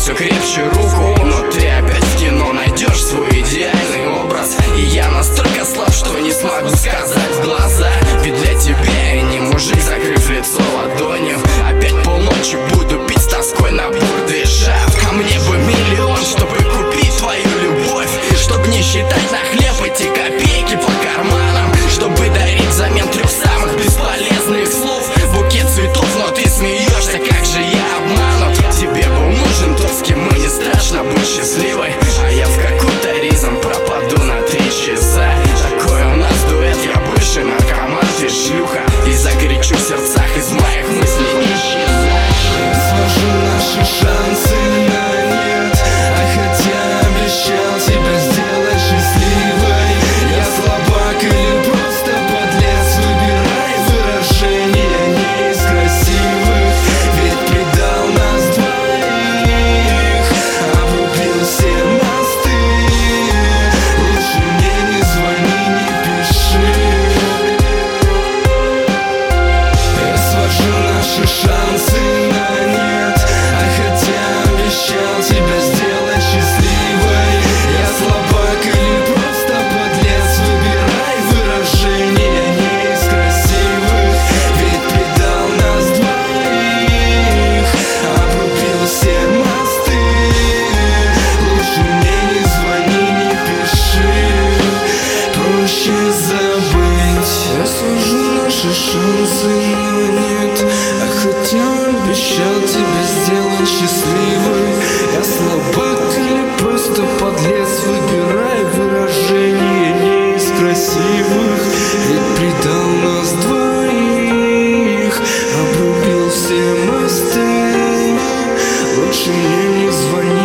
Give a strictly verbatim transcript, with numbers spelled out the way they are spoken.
все крепче руку. Но ты опять в кино найдешь свой идеальный образ, и я настолько слаб, что не смогу сказать в глаза. Ведь для тебя я не мужик, закрыв лицо ладонью. Опять полночи буду пить с тоской на бурдышах. А мне бы миллион, чтобы купить твою любовь, чтоб не считать на хлеб эти копейки по карманам, чтобы дарить взамен трех самых бесполезных слов букет цветов. Но ты смеешься, как же я обманут. Тебе был нужен тот, с кем мне не страшно быть счастливой, а я в какой-то ризм пропаду на три часа. Такой у нас дуэт, я больше наркоман, ты шлюха, и закричу в сердцах из моих мыслей исчезай. Свожу наши шансы на нет, а хотя обещал тебя сделать счастливой. Я слабак или просто подлец, выбирай выражение не из красивых. Ведь предал нас двоих, обрубил все мосты. Лучше мне не звони, не пиши. Я свожу наши шансы на нет, а хотя обещал тебя сделать счастливой. Я слабак или просто подлец, выбирай выражение не из красивых. Ведь предал нас двоих, обрубил все мосты. Лучше мне не звони, не пиши, проще забыть. Я свожу наши шансы на нет, а хотя обещал тебя сделать счастливой. Я слабак или просто подлец, выбирай выражение не из красивых. Ведь предал нас двоих, обрубил все мосты. Лучше мне не звони.